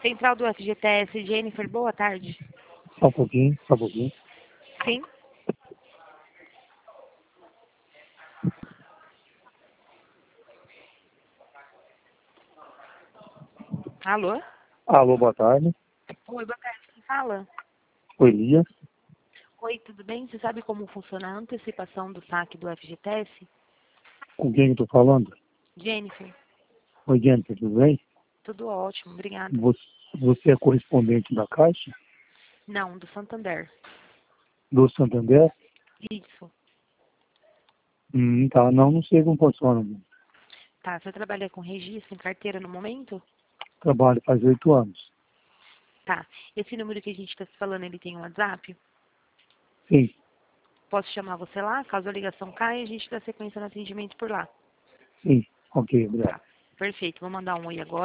Central do FGTS, Jennifer, boa tarde. Só um pouquinho, só um pouquinho. Sim? Alô? Alô, boa tarde. Oi, boa tarde. Quem fala? Oi, Elias. Oi, tudo bem? Você sabe como funciona a antecipação do saque do FGTS? Com quem eu tô falando? Jennifer, Oi, Jennifer, tudo bem? tudo ótimo, obrigada. Você é correspondente da Caixa? Não, do Santander. Do Santander? Isso. Tá. Não sei como funciona. Tá, você trabalha com registro em carteira no momento? Trabalho faz 8 anos. Tá. Esse número que a gente está se falando, ele tem um WhatsApp? Sim, Posso chamar você lá? Caso a ligação caia, a gente dá sequência no atendimento por lá. sim. Ok, obrigado. Tá. Perfeito. Vou mandar um oi agora.